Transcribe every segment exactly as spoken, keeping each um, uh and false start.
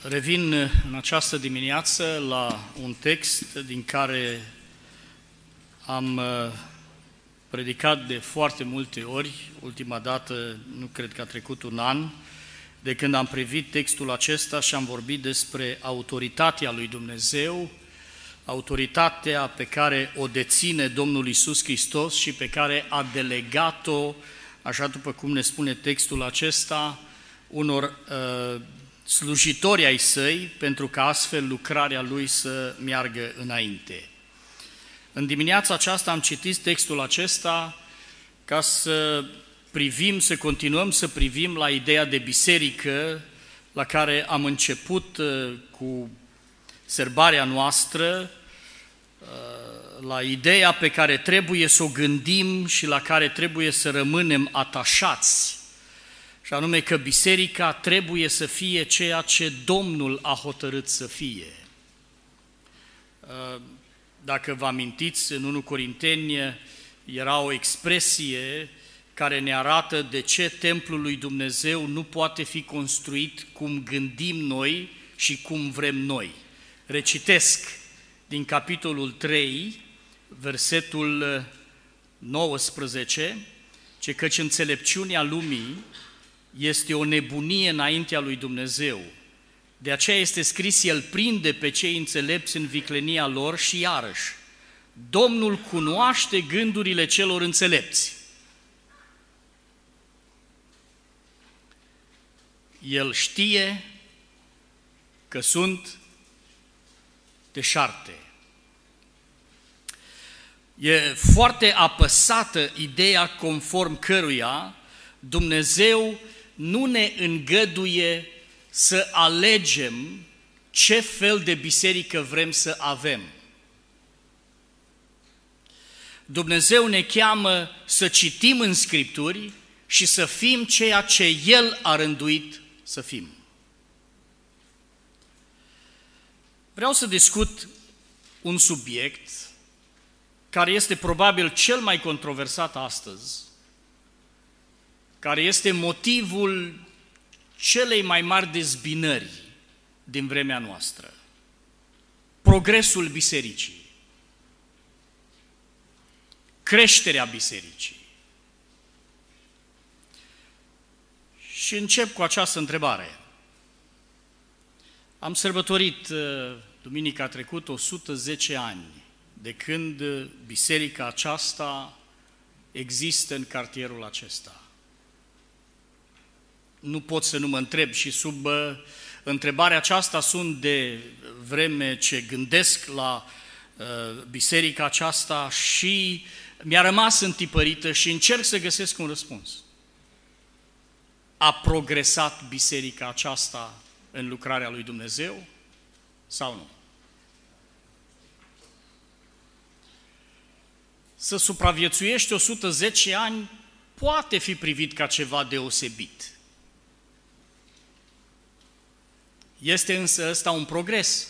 Revin în această dimineață la un text din care am predicat de foarte multe ori, ultima dată nu cred că a trecut un an, de când am privit textul acesta și am vorbit despre autoritatea lui Dumnezeu, autoritatea pe care o deține Domnul Iisus Hristos și pe care a delegat-o, așa după cum ne spune textul acesta, unor uh, slujitori ai săi, pentru ca astfel lucrarea lui să meargă înainte. În dimineața aceasta am citit textul acesta ca să privim, să continuăm să privim la ideea de biserică la care am început cu sărbarea noastră, la ideea pe care trebuie să o gândim și la care trebuie să rămânem atașați, și anume că biserica trebuie să fie ceea ce Domnul a hotărât să fie. Dacă vă amintiți, în întâi Corinteni era o expresie care ne arată de ce templul lui Dumnezeu nu poate fi construit cum gândim noi și cum vrem noi. Recitesc din capitolul trei, versetul nouăsprezece, ce căci înțelepciunea lumii este o nebunie înaintea lui Dumnezeu. De aceea este scris, El prinde pe cei înțelepți în viclenia lor și iarăși, Domnul cunoaște gândurile celor înțelepți. El știe că sunt deșarte. E foarte apăsată ideea conform căruia Dumnezeu nu ne îngăduie să alegem ce fel de biserică vrem să avem. Dumnezeu ne cheamă să citim în Scripturi și să fim ceea ce El a rânduit să fim. Vreau să discut un subiect care este probabil cel mai controversat astăzi, care este motivul celei mai mari dezbinări din vremea noastră. Progresul bisericii. Creșterea bisericii. Și încep cu această întrebare. Am sărbătorit duminica trecută o sută zece ani de când biserica aceasta există în cartierul acesta. Nu pot să nu mă întreb și sub uh, întrebarea aceasta sunt de vreme ce gândesc la uh, biserica aceasta și mi-a rămas întipărită și încerc să găsesc un răspuns. A progresat biserica aceasta în lucrarea lui Dumnezeu sau nu? Să supraviețuiești o sută zece ani poate fi privit ca ceva deosebit. Este însă ăsta un progres.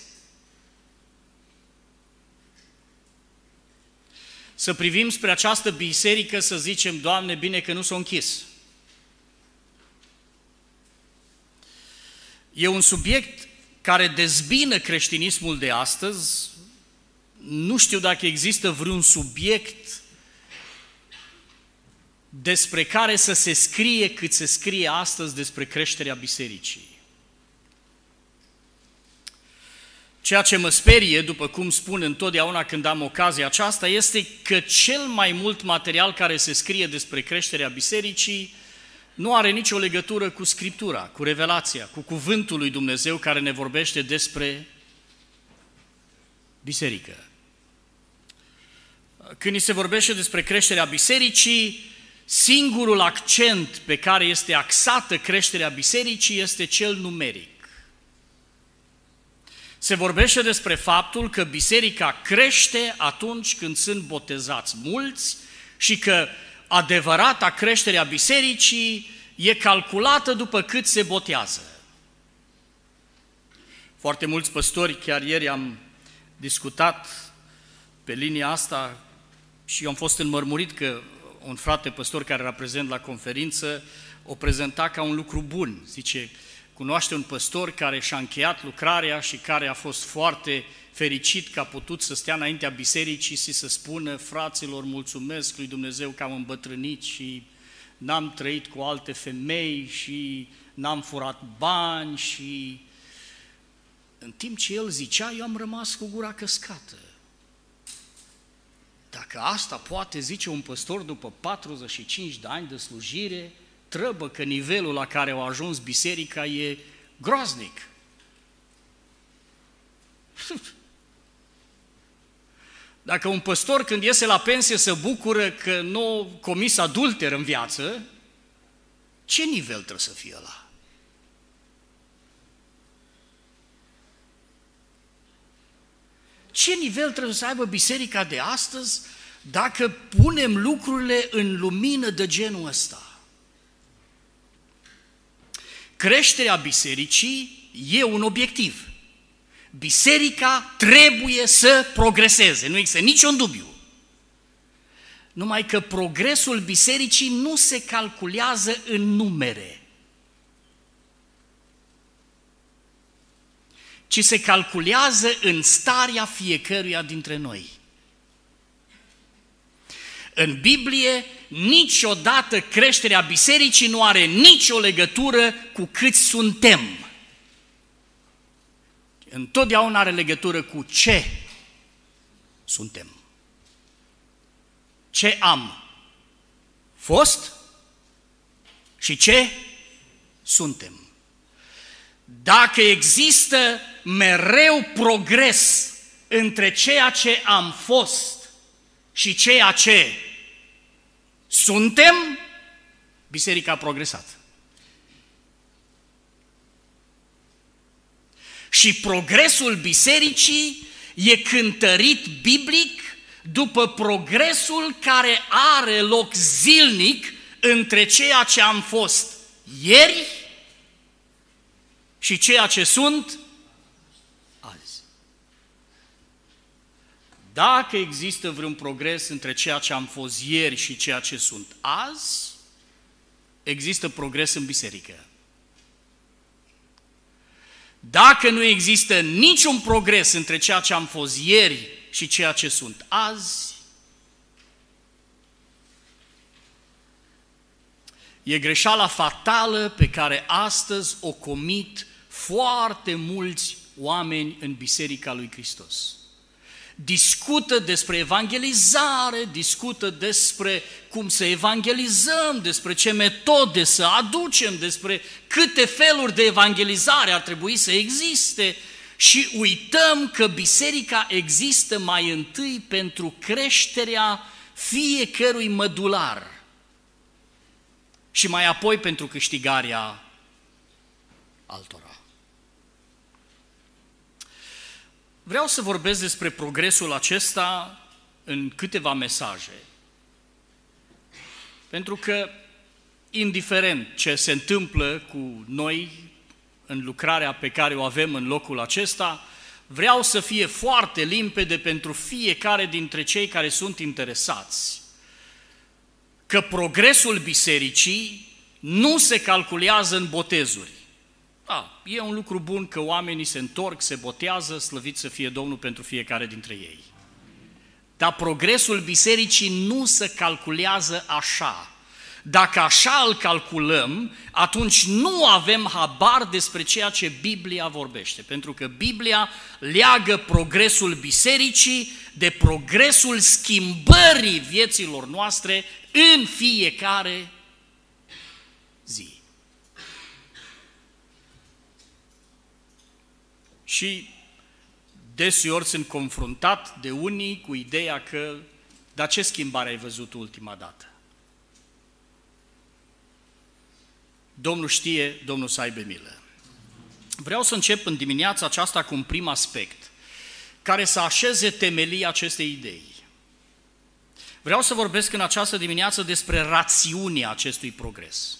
Să privim spre această biserică să zicem, Doamne, bine că nu s-a închis. E un subiect care dezbină creștinismul de astăzi. Nu știu dacă există vreun subiect despre care să se scrie cât se scrie astăzi despre creșterea bisericii. Ceea ce mă sperie, după cum spun întotdeauna când am ocazia aceasta, este că cel mai mult material care se scrie despre creșterea bisericii nu are nicio legătură cu Scriptura, cu revelația, cu cuvântul lui Dumnezeu care ne vorbește despre biserică. Când ni se vorbește despre creșterea bisericii, singurul accent pe care este axată creșterea bisericii este cel numeric. Se vorbește despre faptul că biserica crește atunci când sunt botezați mulți și că adevărata creștere a bisericii e calculată după cât se botează. Foarte mulți păstori, chiar ieri am discutat pe linia asta și eu am fost înmărmurit că un frate păstor care era prezent la conferință o prezenta ca un lucru bun. Zice, cunoaște un păstor care și-a încheiat lucrarea și care a fost foarte fericit că a putut să stea înaintea bisericii și să spună: fraților, mulțumesc lui Dumnezeu că am îmbătrânit și n-am trăit cu alte femei și n-am furat bani. Și în timp ce el zicea, eu am rămas cu gura căscată. Dacă asta poate zice un păstor după patruzeci și cinci de ani de slujire, trăbă că nivelul la care a ajuns biserica e groaznic. Dacă un păstor când iese la pensie se bucură că nu a comis adulter în viață, ce nivel trebuie să fie ăla? Ce nivel trebuie să aibă biserica de astăzi dacă punem lucrurile în lumină de genul ăsta? Creșterea bisericii e un obiectiv. Biserica trebuie să progreseze, nu există niciun dubiu. Numai că progresul bisericii nu se calculează în numere, ci se calculează în starea fiecăruia dintre noi. În Biblie, niciodată creșterea bisericii nu are nicio legătură cu câți suntem. Întotdeauna are legătură cu ce suntem. Ce am fost și ce suntem. Dacă există mereu progres între ceea ce am fost și ceea ce suntem, biserica a progresat. Și progresul bisericii e cântărit biblic după progresul care are loc zilnic între ceea ce am fost ieri și ceea ce sunt azi. Dacă există vreun progres între ceea ce am fost ieri și ceea ce sunt azi, există progres în biserică. Dacă nu există niciun progres între ceea ce am fost ieri și ceea ce sunt azi, e greșeala fatală pe care astăzi o comit foarte mulți oameni în Biserica lui Hristos. Discută despre evangelizare, discută despre cum să evangelizăm, despre ce metode să aducem, despre câte feluri de evangelizare ar trebui să existe și uităm că biserica există mai întâi pentru creșterea fiecărui mădular și mai apoi pentru câștigarea altora. Vreau să vorbesc despre progresul acesta în câteva mesaje. Pentru că, indiferent ce se întâmplă cu noi în lucrarea pe care o avem în locul acesta, vreau să fie foarte limpede pentru fiecare dintre cei care sunt interesați că progresul bisericii nu se calculează în botezuri. Da, e un lucru bun că oamenii se întorc, se botează, slăvit să fie Domnul pentru fiecare dintre ei. Dar progresul bisericii nu se calculează așa. Dacă așa îl calculăm, atunci nu avem habar despre ceea ce Biblia vorbește. Pentru că Biblia leagă progresul bisericii de progresul schimbării vieților noastre în fiecare zi. Și deseori sunt confruntat de unii cu ideea că, dar ce schimbare ai văzut ultima dată? Domnul știe, Domnul să aibă milă. Vreau să încep în dimineața aceasta cu un prim aspect, care să așeze temelia acestei idei. Vreau să vorbesc în această dimineață despre rațiunea acestui progres.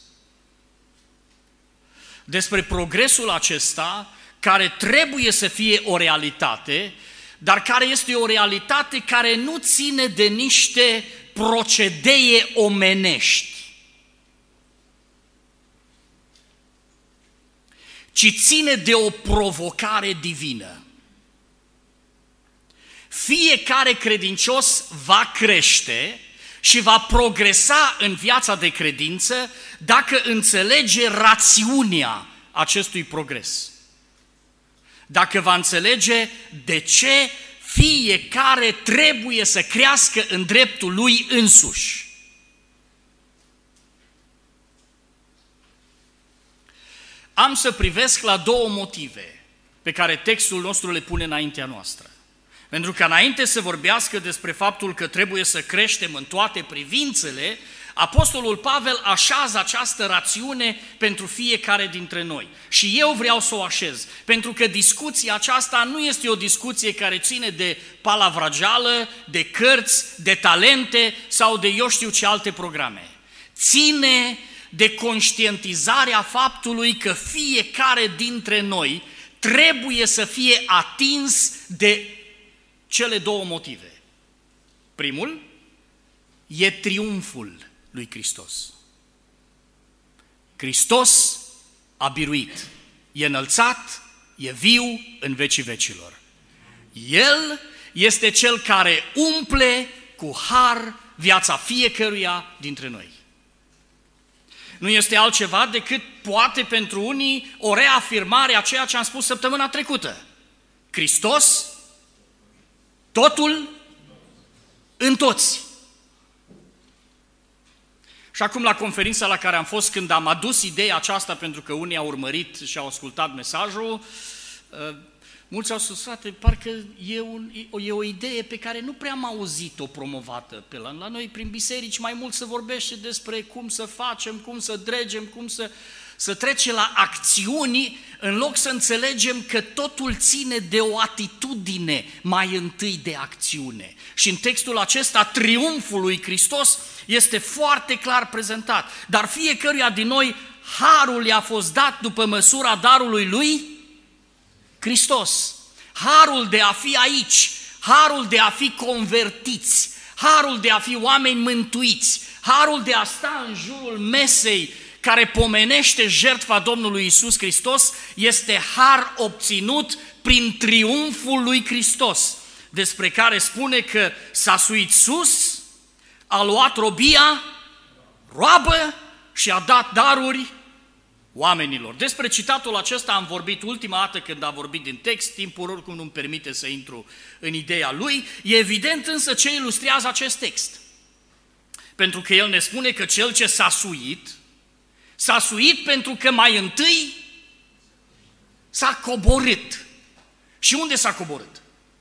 Despre progresul acesta care trebuie să fie o realitate, dar care este o realitate care nu ține de niște procedee omenești, ci ține de o provocare divină. Fiecare credincios va crește și va progresa în viața de credință dacă înțelege rațiunea acestui progres. Dacă va înțelege de ce fiecare trebuie să crească în dreptul lui însuși. Am să privesc la două motive pe care textul nostru le pune înaintea noastră. Pentru că înainte să vorbească despre faptul că trebuie să creștem în toate privințele, Apostolul Pavel așează această rațiune pentru fiecare dintre noi. Și eu vreau să o așez, pentru că discuția aceasta nu este o discuție care ține de palavrageală, de cărți, de talente sau de eu știu ce alte programe. Ține de conștientizarea faptului că fiecare dintre noi trebuie să fie atins de cele două motive. Primul e triumful lui Hristos. Hristos a biruit, e înălțat, e viu în vecii vecilor. El este Cel care umple cu har viața fiecăruia dintre noi. Nu este altceva decât, poate pentru unii, o reafirmare a ceea ce am spus săptămâna trecută. Hristos, totul, în toți. Și acum la conferința la care am fost, când am adus ideea aceasta, pentru că unii au urmărit și au ascultat mesajul, mulți au spus, frate, parcă e, un, e o idee pe care nu prea am auzit-o promovată pe la, la noi prin biserici, mai mult se vorbește despre cum să facem, cum să dregem, cum să, să trece la acțiuni, în loc să înțelegem că totul ține de o atitudine mai întâi de acțiune. Și în textul acesta, triumful lui Hristos este foarte clar prezentat, dar fiecăruia din noi harul i-a fost dat după măsura darului lui Hristos. Harul de a fi aici, harul de a fi convertiți, harul de a fi oameni mântuiți, harul de a sta în jurul mesei care pomenește jertfa Domnului Iisus Hristos, este har obținut prin triumful lui Hristos, despre care spune că s-a suit sus, a luat robia, roabă și a dat daruri oamenilor. Despre citatul acesta am vorbit ultima dată când am vorbit din text, timpul oricum nu-mi permite să intru în ideea lui. E evident însă ce ilustrează acest text. Pentru că el ne spune că cel ce s-a suit, s-a suit pentru că mai întâi s-a coborât. Și unde s-a coborât?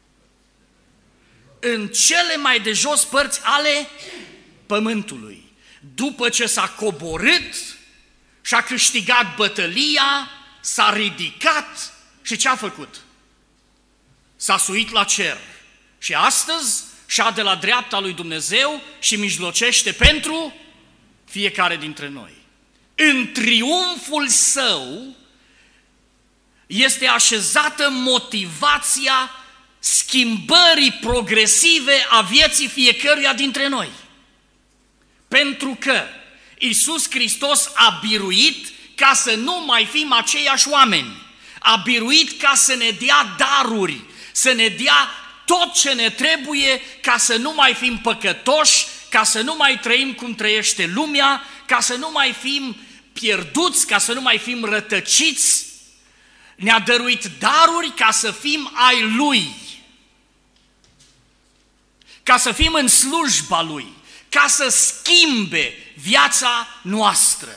În cele mai de jos părți ale pământului. După ce s-a coborât și-a câștigat bătălia, s-a ridicat și ce a făcut? S-a suit la cer. Și astăzi șade la dreapta lui Dumnezeu și mijlocește pentru fiecare dintre noi. În triumful său este așezată motivația schimbării progresive a vieții fiecăruia dintre noi. Pentru că Iisus Hristos a biruit ca să nu mai fim aceiași oameni. A biruit ca să ne dea daruri, să ne dea tot ce ne trebuie ca să nu mai fim păcătoși, ca să nu mai trăim cum trăiește lumea, ca să nu mai fim pierduți, ca să nu mai fim rătăciți. Ne-a dăruit daruri ca să fim ai Lui, ca să fim în slujba Lui, ca să schimbe viața noastră.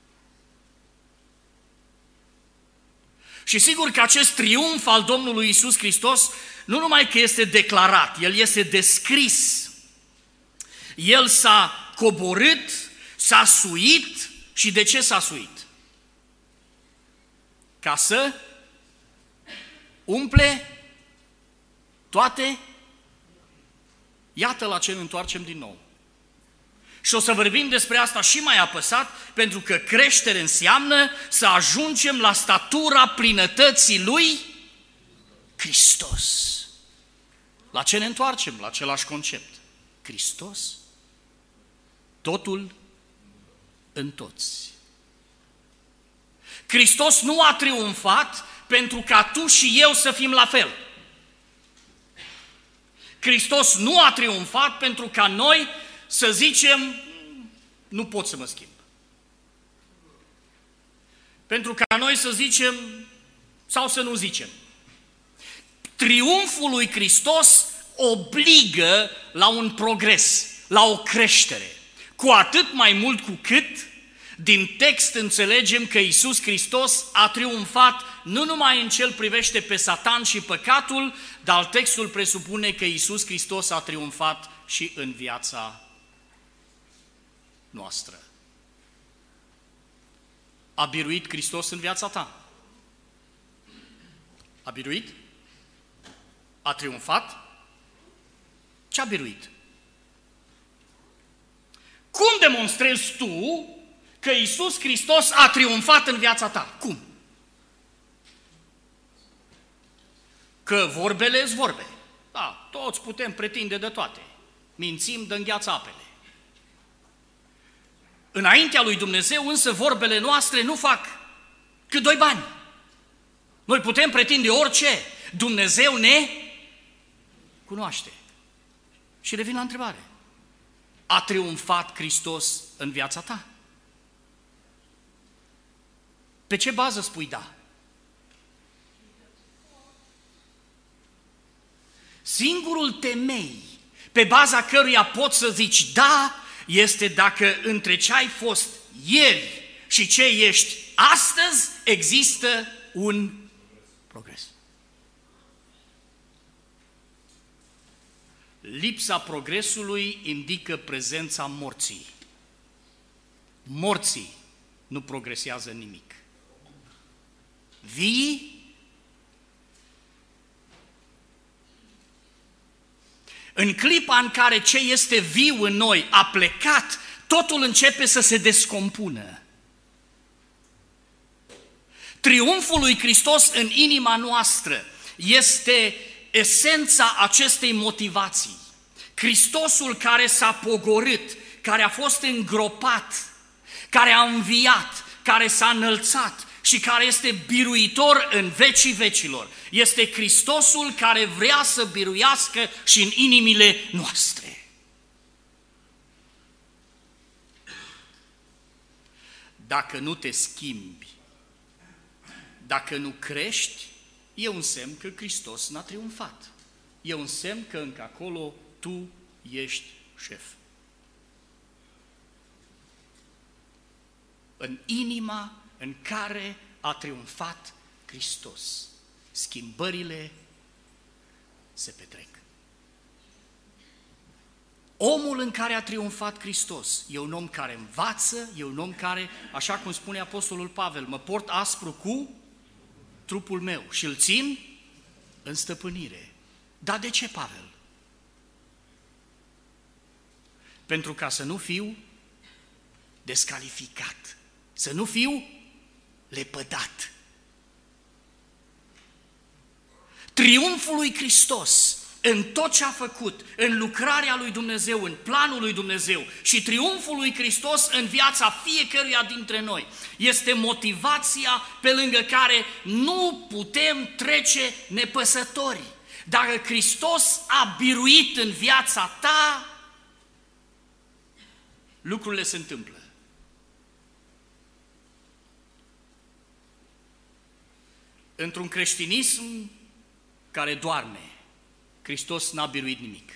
Și sigur că acest triumf al Domnului Iisus Hristos nu numai că este declarat, El este descris. El s-a coborât, s-a suit și de ce s-a suit? Ca să umple toate. Iată la ce ne întoarcem din nou. Și o să vorbim despre asta și mai apăsat, pentru că creștere înseamnă să ajungem la statura plinătății lui Hristos. La ce ne întoarcem? La același concept. Hristos, totul în toți. Hristos nu a triumfat pentru ca tu și eu să fim la fel. Hristos nu a triumfat pentru ca noi să zicem, nu pot să mă schimb. Pentru ca noi să zicem sau să nu zicem. Triumful lui Hristos obligă la un progres, la o creștere. Cu atât mai mult cu cât din text înțelegem că Iisus Hristos a triumfat nu numai în ce-L privește pe Satan și păcatul, dar textul presupune că Iisus Hristos a triumfat și în viața noastră. A biruit Hristos în viața ta? A biruit? A triumfat? Ce a biruit? Cum demonstrezi tu că Iisus Hristos a triumfat în viața ta? Cum? Că vorbele sunt vorbe. Da, toți putem pretinde de toate. Mințim, dă îngheață apele. Înaintea lui Dumnezeu însă vorbele noastre nu fac cât doi bani. Noi putem pretinde orice. Dumnezeu ne cunoaște. Și revin la întrebare. A triumfat Hristos în viața ta? Pe ce bază spui da? Singurul temei pe baza căruia poți să zici da este dacă între ce ai fost ieri și ce ești astăzi există un progres. Lipsa progresului indică prezența morții. Morții nu progresează nimic. Vii în clipa în care ce este viu în noi a plecat, totul începe să se descompună. Triumful lui Hristos în inima noastră este esența acestei motivații. Hristosul care s-a pogorât, care a fost îngropat, care a înviat, care s-a înălțat și care este biruitor în vecii vecilor. Este Hristosul care vrea să biruiască și în inimile noastre. Dacă nu te schimbi, dacă nu crești, e un semn că Hristos n-a triumfat. E un semn că încă acolo tu ești șef. În inima în care a triumfat Hristos, schimbările se petrec. Omul în care a triumfat Hristos e un om care învață, e un om care, așa cum spune Apostolul Pavel, mă port aspru cu trupul meu și îl țin în stăpânire. Dar de ce, Pavel? Pentru ca să nu fiu descalificat, să nu fiu lepădat. Triumful lui Hristos în tot ce a făcut, în lucrarea lui Dumnezeu, în planul lui Dumnezeu și triumful lui Hristos în viața fiecăruia dintre noi este motivația pe lângă care nu putem trece nepăsători. Dacă Hristos a biruit în viața ta, lucrurile se întâmplă. Într-un creștinism care doarme, Hristos n-a biruit nimic.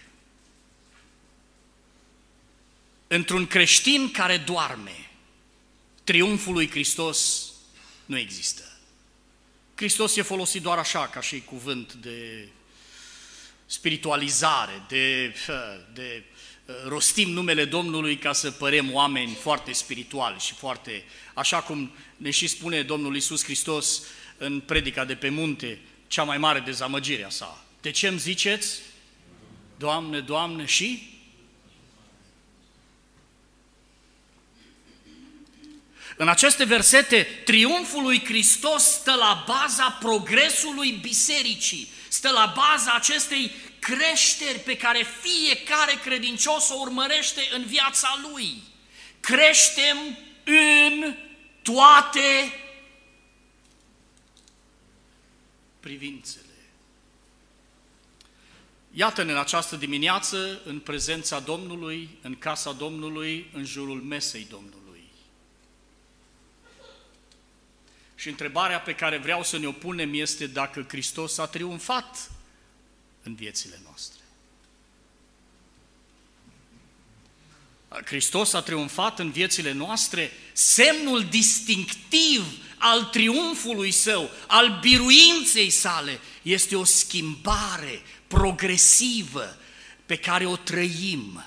Într-un creștin care doarme, triumful lui Hristos nu există. Hristos e folosit doar așa, ca și cuvânt de spiritualizare, de, de rostim numele Domnului ca să părem oameni foarte spirituali și foarte, așa cum ne și spune Domnul Iisus Hristos în predica de pe munte, cea mai mare dezamăgire a sa. De ce îmi ziceți, Doamne, Doamne, și? În aceste versete, triumful lui Hristos stă la baza progresului bisericii, stă la baza acestei creșteri pe care fiecare credincios o urmărește în viața lui. Creștem în toate privințele. Iată-ne în această dimineață, în prezența Domnului, în casa Domnului, în jurul mesei Domnului. Și întrebarea pe care vreau să ne o punem este dacă Hristos a triumfat în viețile noastre. Hristos a triumfat în viețile noastre, semnul distinctiv al triumfului Său, al biruinței Sale, este o schimbare progresivă pe care o trăim.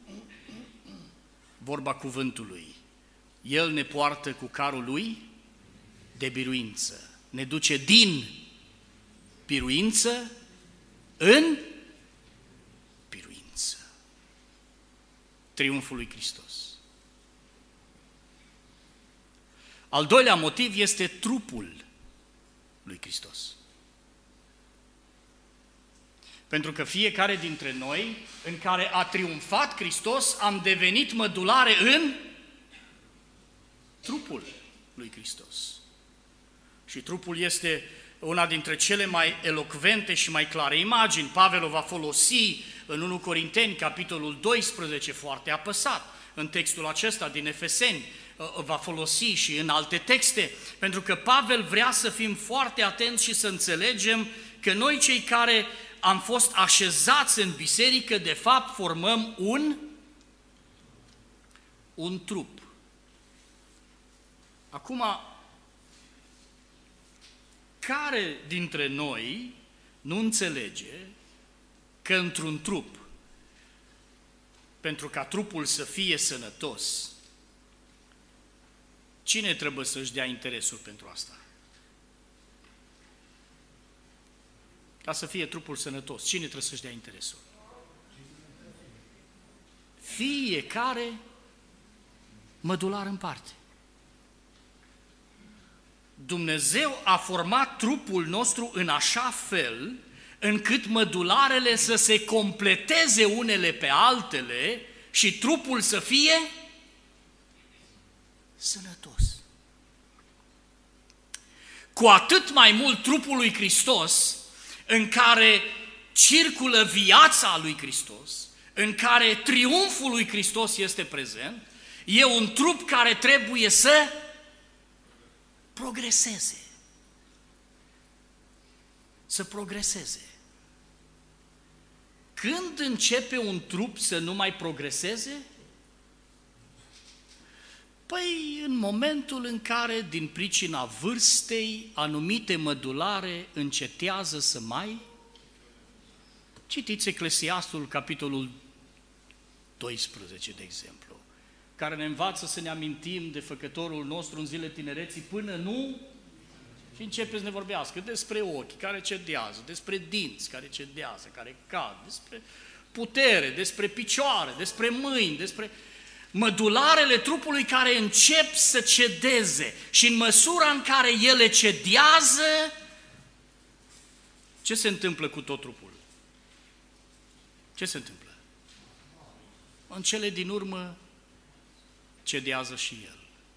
Vorba cuvântului. El ne poartă cu carul Lui de biruință. Ne duce din biruință în biruință. Triumful lui Hristos. Al doilea motiv este trupul lui Hristos. Pentru că fiecare dintre noi, în care a triumfat Hristos, am devenit mădulare în trupul lui Hristos. Și trupul este una dintre cele mai elocvente și mai clare imagini. Pavel o va folosi în întâi Corinteni, capitolul doisprezece, foarte apăsat, în textul acesta din Efeseni, va folosi și în alte texte, pentru că Pavel vrea să fim foarte atenți și să înțelegem că noi cei care am fost așezați în biserică, de fapt formăm un, un trup. Acum, care dintre noi nu înțelege că într-un trup, pentru ca trupul să fie sănătos, cine trebuie să-și dea interesul pentru asta? Ca să fie trupul sănătos, cine trebuie să-și dea interesul? Fiecare mădular în parte. Dumnezeu a format trupul nostru în așa fel încât mădularele să se completeze unele pe altele și trupul să fie sănătos. Cu atât mai mult trupul lui Hristos, în care circulă viața lui Hristos, în care triumful lui Hristos este prezent, e un trup care trebuie să progreseze. Să progreseze. Când începe un trup să nu mai progreseze? Păi în momentul în care, din pricina vârstei, anumite mădulare încetează să mai... Citiți Eclesiastul, capitolul doisprezece, de exemplu, care ne învață să ne amintim de Făcătorul nostru în zile tinereții până nu... Și începe să ne vorbească despre ochi care cedează, despre dinți care cedează, care cad, despre putere, despre picioare, despre mâini, despre... mădularele trupului care încep să cedeze și în măsura în care ele cedează, ce se întâmplă cu tot trupul? Ce se întâmplă? În cele din urmă cedează și el.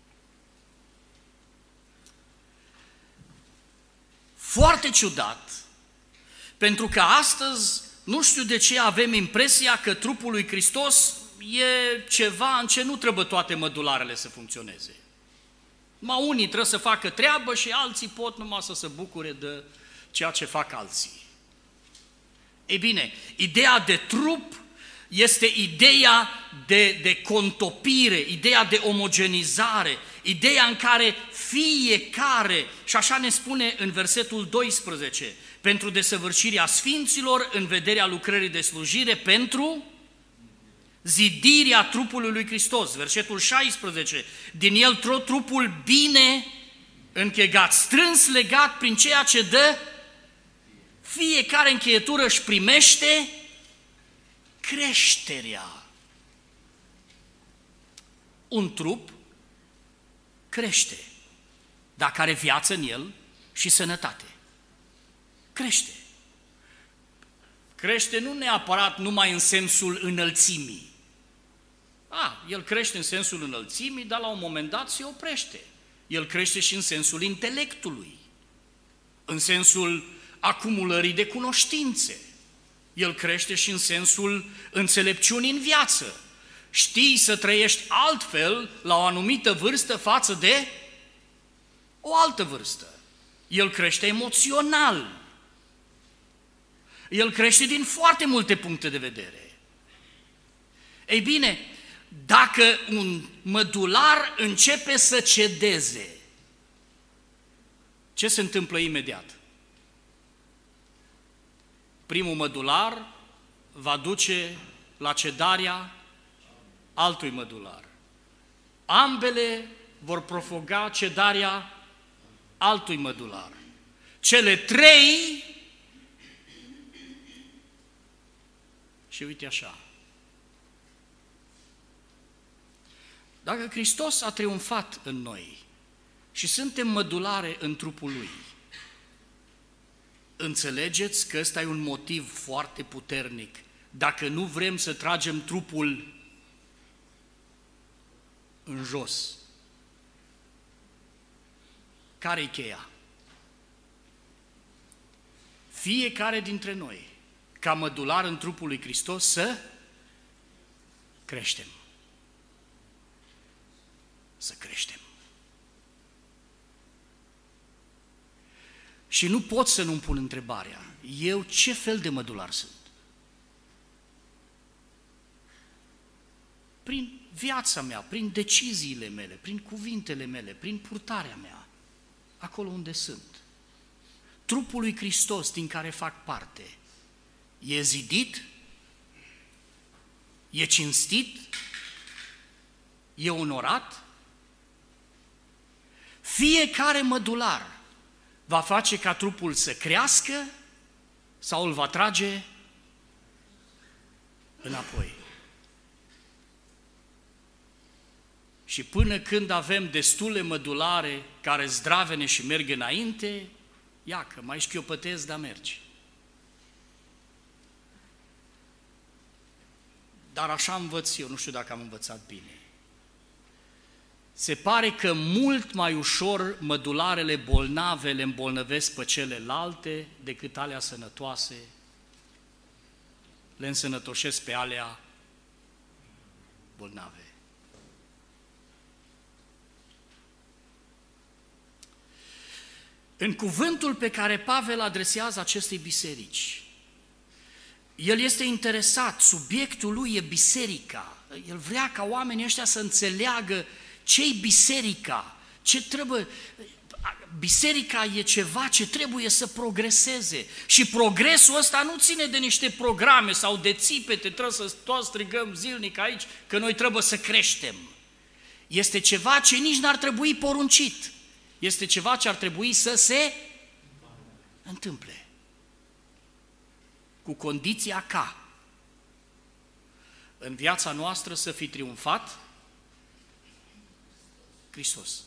Foarte ciudat, pentru că astăzi nu știu de ce avem impresia că trupul lui Hristos e ceva în ce nu trebuie toate mădularele să funcționeze. Ma unii trebuie să facă treabă și alții pot numai să se bucure de ceea ce fac alții. Ei bine, ideea de trup este ideea de, de contopire, ideea de omogenizare, ideea în care fiecare, și așa ne spune în versetul doisprezece, pentru desăvârșirea sfinților, în vederea lucrării de slujire, pentru zidirea trupului lui Hristos. Versetul șaisprezece, din el tot trupul bine închegat, strâns legat prin ceea ce dă, fiecare încheietură își primește creșterea. Un trup crește dacă are viață în el și sănătate. Crește. Crește nu neapărat numai în sensul înălțimii. A, el crește în sensul înălțimii, dar la un moment dat se oprește. El crește și în sensul intelectului, în sensul acumulării de cunoștințe. El crește și în sensul înțelepciunii în viață. Știi să trăiești altfel la o anumită vârstă față de o altă vârstă. El crește emoțional. El crește din foarte multe puncte de vedere. Ei bine, dacă un mădular începe să cedeze, ce se întâmplă imediat? Primul mădular va duce la cedarea altui mădular. Ambele vor provoca cedarea altui mădular. Cele trei, și uite așa, dacă Hristos a triumfat în noi și suntem mădulare în trupul Lui, înțelegeți că ăsta e un motiv foarte puternic. Dacă nu vrem să tragem trupul în jos, care-i cheia? Fiecare dintre noi, ca mădular în trupul lui Hristos, să creștem. Să creștem. Și nu pot să nu-mi pun întrebarea, eu ce fel de mădular sunt? Prin viața mea, prin deciziile mele, prin cuvintele mele, prin purtarea mea, acolo unde sunt. Trupul lui Hristos din care fac parte, e zidit? E cinstit? E onorat? Fiecare mădular va face ca trupul să crească sau îl va trage înapoi. Și până când avem destule mădulare care zdravene și merg înainte, ia că mai șchiopătezi, dar mergi. Dar așa învăț eu, nu știu dacă am învățat bine. Se pare că mult mai ușor mădularele bolnave le îmbolnăvesc pe celelalte decât alea sănătoase le însănătoșesc pe alea bolnave. În cuvântul pe care Pavel adresează acestei biserici, el este interesat, subiectul lui e biserica. El vrea ca oamenii ăștia să înțeleagă ce-i biserica, ce trebuie. Biserica e ceva ce trebuie să progreseze și progresul ăsta nu ține de niște programe sau de țipete, trebuie să toți strigăm zilnic aici că noi trebuie să creștem. Este ceva ce nici n-ar trebui poruncit, este ceva ce ar trebui să se întâmple. Cu condiția ca în viața noastră să fi triumfat Hristos.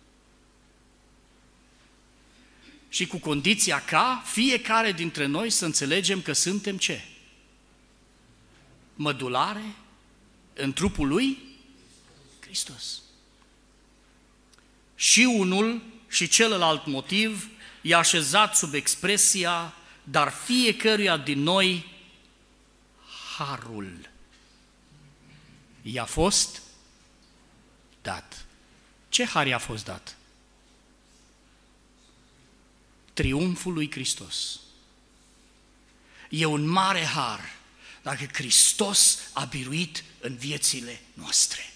Și cu condiția ca fiecare dintre noi să înțelegem că suntem ce? Mădulare în trupul lui Hristos. Și unul și celălalt motiv e așezat sub expresia dar fiecăruia din noi harul i-a fost dat. Ce har i-a fost dat? Triumful lui Hristos. E un mare har dacă Hristos a biruit în viețile noastre.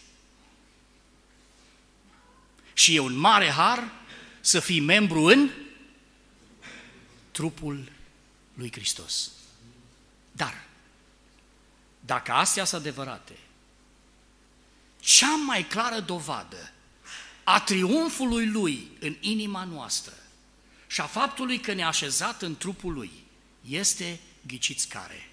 Și e un mare har să fii membru în trupul lui Hristos. Dar, dacă astea sunt adevărate, cea mai clară dovadă a triumfului lui în inima noastră și a faptului că ne-a așezat în trupul lui este, ghiciți care?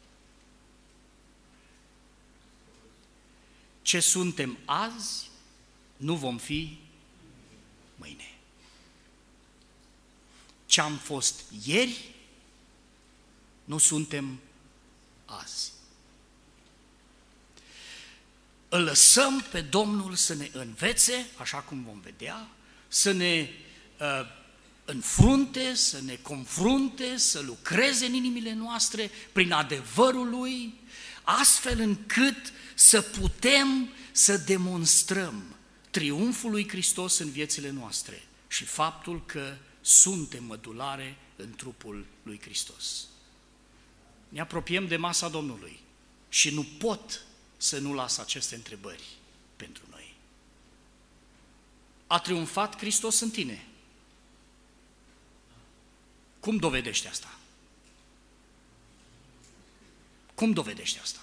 Ce suntem azi, nu vom fi mâine. Ce am fost ieri, nu suntem azi. Îl lăsăm pe Domnul să ne învețe, așa cum vom vedea, să ne uh, în frunte, să ne confrunte, să lucreze în inimile noastre prin adevărul Lui, astfel încât să putem să demonstrăm triumful lui Hristos în viețile noastre și faptul că suntem mădulare în trupul lui Hristos. Ne apropiem de masa Domnului și nu pot să nu las aceste întrebări pentru noi. A triumfat Hristos în tine. Cum dovedește asta? Cum dovedește asta?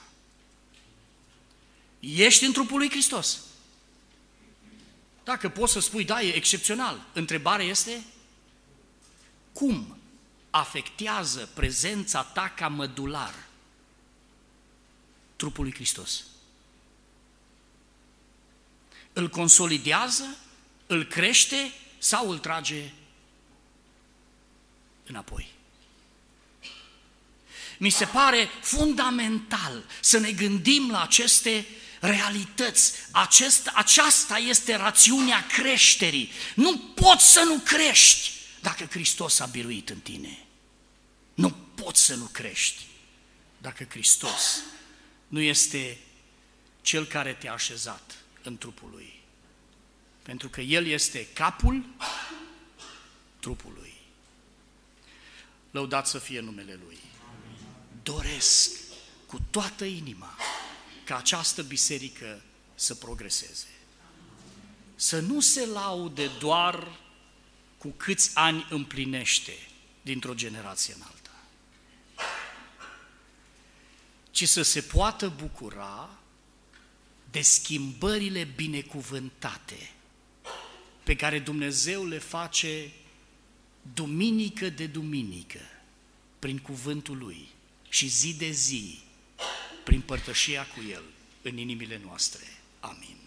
Ești în trupul lui Hristos. Dacă poți să spui, da, e excepțional. Întrebarea este, cum afectează prezența ta ca mădular trupul lui Hristos? Îl consolidează, îl crește sau îl trage înapoi? Mi se pare fundamental să ne gândim la aceste realități. Acest, aceasta este rațiunea creșterii. Nu poți să nu crești dacă Hristos a biruit în tine. Nu poți să nu crești dacă Hristos nu este Cel care te-a așezat în trupul Lui. Pentru că El este capul trupului. Lăudat să fie numele Lui. Doresc cu toată inima ca această biserică să progreseze. Să nu se laude doar cu câți ani împlinește dintr-o generație în alta, ci să se poată bucura de schimbările binecuvântate pe care Dumnezeu le face duminică de duminică prin cuvântul Lui și zi de zi prin părtășia cu El în inimile noastre. Amin.